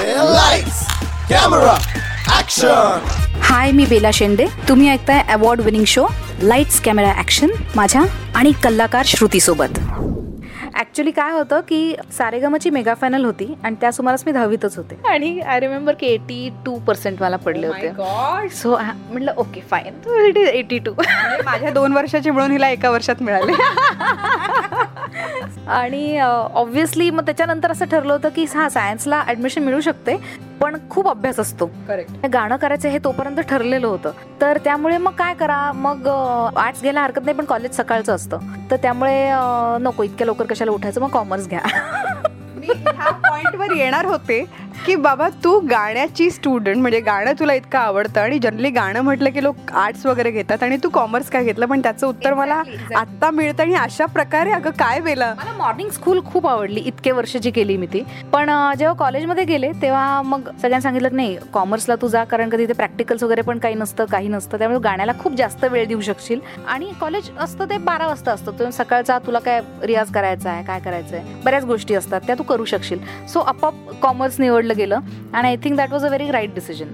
Lights, camera, action. हाय, मी बेला शेंडे. तुम्ही ऐकताय award winning show lights camera action माझ्या आणि कलाकार श्रुतीसोबत. ॲक्च्युली काय होतं की सारेगमची मेगा फायनल होती आणि त्या सुमारास मी 10वीतच होते आणि आय रिमेंबर की 82% मला पडले होते. सो म्हटलं ओके फाईन, इट इज 82. माझ्या 2 वर्षाचे मिळून हिला 1 वर्षात मिळाले. आणि ऑब्व्हियसली मग त्याच्यानंतर असं ठरलं होतं की सायन्सला ॲडमिशन मिळू शकते, पण खूप अभ्यास असतो. करेक्ट. गाणं करायचं हे तोपर्यंत ठरलेलं होतं. तर त्यामुळे मग काय करा, मग आर्ट्स घ्यायला हरकत नाही, पण कॉलेज सकाळचं असतं, तर त्यामुळे नको इतक्या लवकर कशाला उठायचं, मग कॉमर्स घ्या. मी ह्या पॉइंटवर येणार होते की बाबा तू गाण्याची स्टुडंट, म्हणजे गाणं तुला इतकं आवडतं आणि जनरली गाणं म्हटलं की लोक आर्ट्स वगैरे घेतात आणि तू कॉमर्स काय घेतलं, पण त्याचं उत्तर मला आत्ता मिळतं. आणि अशा प्रकारे अगं काय बेला, मला मॉर्निंग स्कूल खूप आवडली, इतके वर्ष जी केली मी ती. पण जेव्हा कॉलेजमध्ये गेले तेव्हा मग सगळ्यांनी सांगितलं नाही कॉमर्सला तू जा, कारण कधी ते प्रॅक्टिकल्स वगैरे पण काही नसतं, त्यामुळे गाण्याला खूप जास्त वेळ देऊ शकशील. आणि कॉलेज असतं ते 12 वाजता असतं, तो सकाळचा तुला काय रियाज करायचा आहे, काय करायचं आहे, बऱ्याच गोष्टी असतात त्या तू करू शकशील. सो आपोआप कॉमर्स निवडलं गेलं आणि I think that was a very right decision.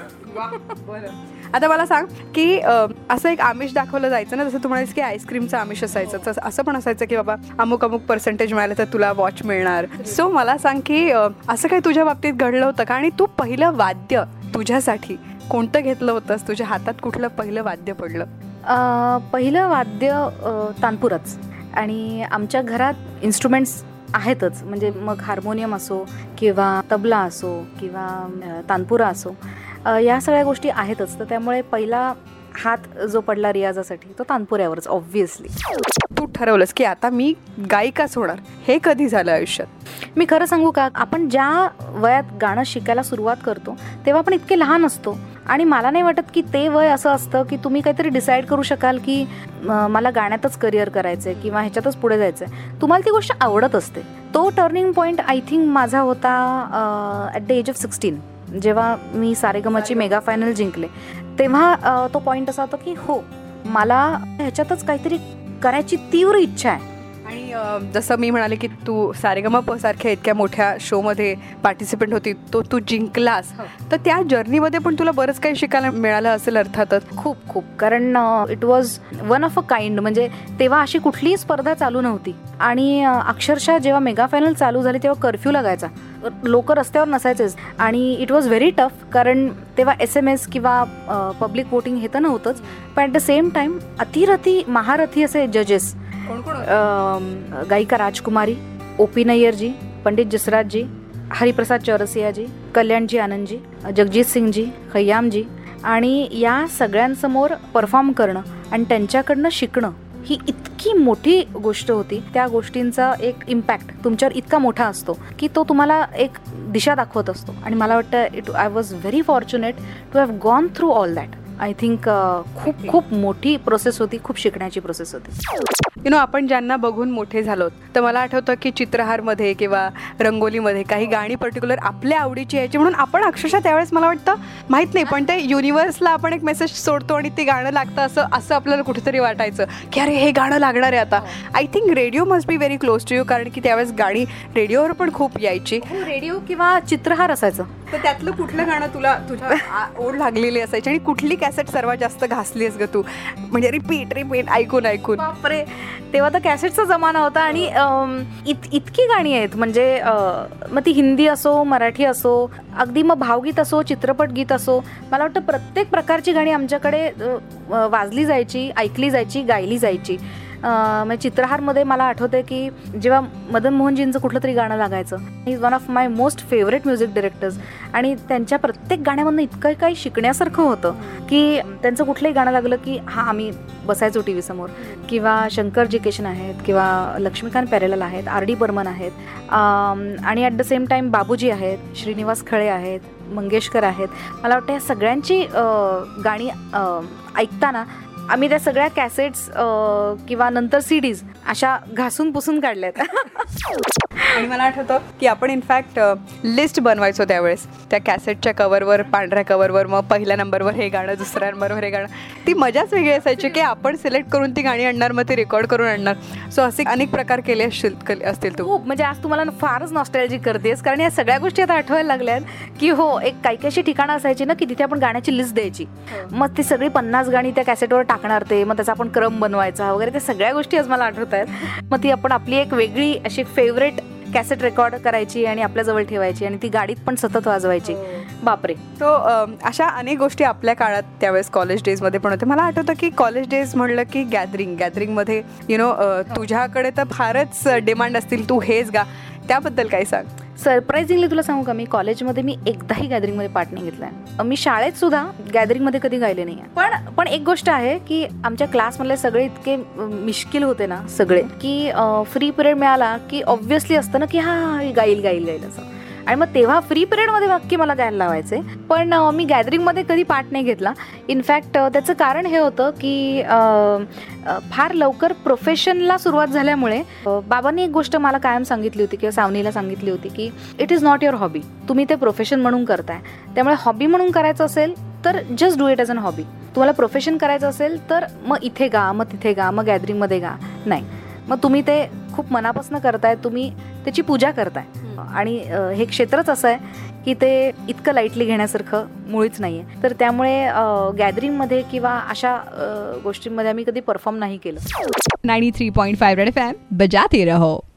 आता मला सांग की असं एक आमिष दाखवलं जायचं ना, जसं तू म्हणालीस की आईस्क्रीमचं आमिष असायचं, तसं असं पण असायचं की बाबा अमुक पर्सेंटेज मिळालं तर तुला वॉच मिळणार. सो मला सांग की असं काही तुझ्या बाबतीत घडलं होतं का, आणि तू पहिलं वाद्य तुझ्यासाठी कोणतं घेतलं होतंस, तुझ्या हातात कुठलं पहिलं वाद्य पडलं? पहिलं वाद्य तानपुराच. आणि आमच्या घरात इन्स्ट्रुमेंट्स आहेतच, म्हणजे मग हार्मोनियम असो किंवा तबला असो किंवा तानपुरा असो, या सगळ्या गोष्टी आहेतच. तर त्यामुळे पहिला हात जो पडला रियाजासाठी तो तानपुऱ्यावरच ऑब्व्हियसली. तू ठरवलंस की आता मी गायिकाच होणार, हे कधी झालं आयुष्यात? मी खरं सांगू का, आपण ज्या वयात गाणं शिकायला सुरुवात करतो तेव्हा आपण इतके लहान असतो आणि मला नाही वाटत की ते वय असं असतं की तुम्ही काहीतरी डिसाईड करू शकाल की मला गाण्यातच करिअर करायचं आहे किंवा ह्याच्यातच पुढे जायचं आहे. तुम्हाला ती गोष्ट आवडत असते. तो टर्निंग पॉईंट आय थिंक माझा होता ॲट द एज ऑफ 16, जेव्हा मी सारेगमची मेगा फायनल जिंकले. तेव्हा तो पॉईंट असा होता की हो, मला ह्याच्यातच काहीतरी करायची तीव्र इच्छा आहे. आणि जसं मी म्हणाले की तू सारेगमप सारख्या इतक्या मोठ्या शोमध्ये पार्टिसिपेंट होती, तो तू जिंकलास, तर त्या जर्नीमध्ये पण तुला बरंच काही शिकायला मिळालं असेल अर्थातच. खूप कारण it was one of a kind. म्हणजे तेव्हा अशी कुठलीही स्पर्धा चालू नव्हती आणि अक्षरशः जेव्हा मेगा फायनल चालू झाली तेव्हा कर्फ्यू लागायचा, लोक रस्त्यावर नसायचेच आणि इट वॉज व्हेरी टफ, कारण तेव्हा SMS किंवा पब्लिक वोटिंग हे तर नव्हतंच. पण ॲट द सेम टाईम अतिरथी महारथी असे जजेस, गायिका राजकुमारी, OP नय्यरजी, पंडित जसराजजी, हरिप्रसाद चौरसियाजी, कल्याणजी आनंदजी, जगजीत सिंगजी, खय्यामजी, आणि या सगळ्यांसमोर परफॉर्म करणं आणि त्यांच्याकडनं शिकणं ही इतकी मोठी गोष्ट होती. त्या गोष्टींचा एक इम्पॅक्ट तुमच्यावर इतका मोठा असतो की तो तुम्हाला एक दिशा दाखवत असतो. आणि मला वाटतं I was very fortunate to have gone through all that. I think खूप मोठी प्रोसेस होती, खूप शिकण्याची प्रोसेस होती. आपण ज्यांना बघून मोठे झालो, तर मला आठवतं की चित्रहारमध्ये किंवा रंगोलीमध्ये काही गाणी पर्टिक्युलर आपल्या आवडीची यायची, म्हणून आपण अक्षरशः त्यावेळेस मला वाटतं माहीत नाही, पण ते युनिवर्सला आपण एक मेसेज सोडतो आणि ते गाणं लागतं असं आपल्याला कुठेतरी वाटायचं की अरे हे गाणं लागणार आहे आता. I think radio must be very close to you, कारण की त्यावेळेस गाणी रेडिओवर पण खूप यायची. रेडिओ किंवा चित्रहार असायचं. तर त्यातलं कुठलं गाणं तुझ्या ओढ लागलेली असायची आणि कुठली कॅसेट सर्वात जास्त घासलीस ग तू, म्हणजे रिपीट ऐकून? बापरे, तेव्हा तर कॅसेटचा जमाना होता आणि इतकी गाणी आहेत, म्हणजे मग ती हिंदी असो, मराठी असो, अगदी मग भावगीत असो, चित्रपट गीत असो, मला वाटतं प्रत्येक प्रकारची गाणी आमच्याकडे वाजली जायची, ऐकली जायची, गायली जायची. म्हणजे चित्रहारमध्ये मला आठवते की जेव्हा मदन मोहनजींचं कुठलं तरी गाणं लागायचं, he is one of my most favourite music directors, आणि त्यांच्या प्रत्येक गाण्यामधनं इतकं काही शिकण्यासारखं होतं की त्यांचं कुठलंही गाणं लागलं की आम्ही बसायचो TV समोर. किंवा शंकर जी केशन आहेत, किंवा लक्ष्मीकांत प्यारेलाल आहेत, RD बर्मन आहेत, आणि at the same time Babuji आहेत, श्रीनिवास खळे आहेत, मंगेशकर आहेत. मला वाटतं या सगळ्यांची गाणी ऐकताना आम्ही त्या सगळ्या कॅसेट्स किंवा नंतर CDs अशा घासून पुसून काढल्यात. आणि मला आठवतं की आपण इनफॅक्ट लिस्ट बनवायचो त्यावेळेस त्या कॅसेटच्या कव्हरवर, पांढऱ्या कव्हरवर, मग पहिल्या नंबरवर हे गाणं, दुसऱ्या नंबरवर हे गाणं. ती मजाच वेगळी असायची की आपण सिलेक्ट करून ती गाणी आणणार, मग ते रेकॉर्ड करून आणणार. सो असे अनेक प्रकार केले असतील तू. खूप, म्हणजे आज तुम्हाला फारच नॉस्टॅल्जिक करतेस, कारण या सगळ्या गोष्टी आता आठवायला लागल्यात की हो, एक काही काही अशी ठिकाणं असायची ना की तिथे आपण गाण्याची लिस्ट द्यायची, मग ती सगळी 50 गाणी त्या कॅसेटवर टाकणार, ते मग त्याचा आपण क्रम बनवायचा वगैरे, त्या सगळ्या गोष्टी आज मला आठवत आहेत. मग ती आपण आपली एक वेगळी अशी फेवरेट कॅसेट रेकॉर्ड करायची आणि आपल्याजवळ ठेवायची आणि ती गाडीत पण सतत वाजवायची. बापरे. सो अशा अनेक गोष्टी आपल्या काळात त्यावेळेस कॉलेज डेजमध्ये पण होते. मला आठवतं की कॉलेज डेज म्हणलं की गॅदरिंगमध्ये तुझ्याकडे तर फारच डिमांड असतील, तू हेच गा, त्याबद्दल काय सांग. सरप्राइझिंगली तुला सांगू का, मी कॉलेजमध्ये मी एकदाही गॅदरिंगमध्ये पार्ट नाही घेतलाय. मी शाळेत सुद्धा गॅदरिंगमध्ये कधी गायले नाही आहे. पण एक गोष्ट आहे की आमच्या क्लासमधले सगळे इतके मिश्किल होते ना सगळे, की फ्री पिरियड मिळाला की ऑब्व्हियसली असतं ना की हा गाईल असं, आणि मग तेव्हा फ्री पिरियडमध्ये वाक्य मला गायला लावायचे. पण मी गॅदरिंगमध्ये कधी पार्ट नाही घेतला. इनफॅक्ट त्याचं कारण हे होतं की फार लवकर प्रोफेशनला सुरुवात झाल्यामुळे बाबांनी एक गोष्ट मला कायम सांगितली होती किंवा सावनीला सांगितली होती की it is not your hobby. तुम्ही ते प्रोफेशन म्हणून करताय, त्यामुळे हॉबी म्हणून करायचं असेल तर just do it as an hobby. तुम्हाला प्रोफेशन करायचं असेल तर मग इथे गा, मग तिथे गा, मग गॅदरिंगमध्ये गा. नाही, मग तुम्ही ते खूप मनापासून करताय, तुम्ही त्याची पूजा करताय. आणि हे क्षेत्रच असं आहे की ते इतकं लाईटली घेण्यासारखं मुळीच नाही आहे. तर त्यामुळे गॅदरिंगमध्ये किंवा अशा गोष्टींमध्ये आम्ही कधी परफॉर्म नाही केलं. 93.5 रेड FM बजाते रहो.